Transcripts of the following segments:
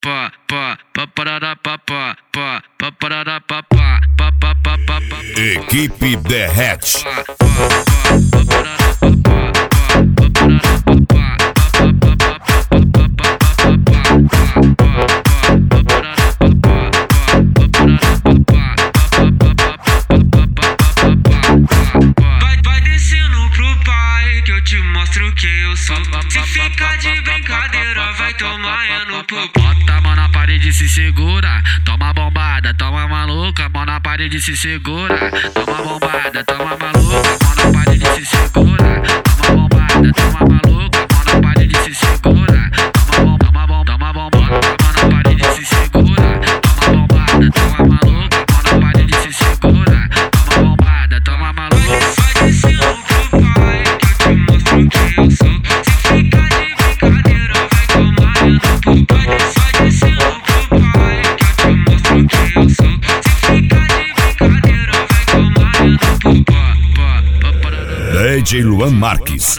Equipe Derrete. Vai descendo pro pai que eu te mostro quem eu sou. Se ficar de brincadeira, vai tomar no popô. Bota a mão na parede, se segura. Toma bombada, toma maluca. Mão na parede, se segura. Toma bombada, toma maluca. Mão na parede, se segura. Toma bombada, toma maluca. Mão na parede, se segura. Toma bomba, toma bomba. Bota a mão na parede, se segura. Toma bombada, toma maluca. Mão na parede, se segura. Toma bombada, toma maluca. Vai descendo pro pai que eu te mostro quem eu sou. Se ficar de brincadeira, vai tomar no popô. Vai descendo pro pai que eu te mostro quem eu sou. Se ficar de brincadeira, vai tomar no popô. DJ Luan Marques.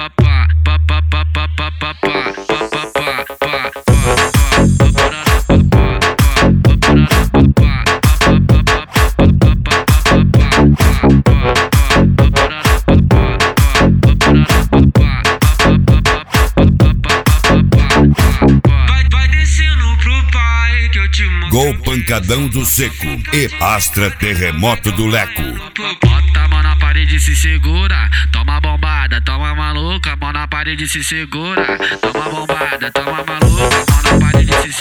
Vai descendo pro pai que eu te mostro. Gol Pancadão do Seco e Astra Terremoto do Leco. Bota a mão na parede, se segura. Toma bombada, toma maluca. Mão na parede, se segura. Toma bombada, toma maluca. Mão na parede, se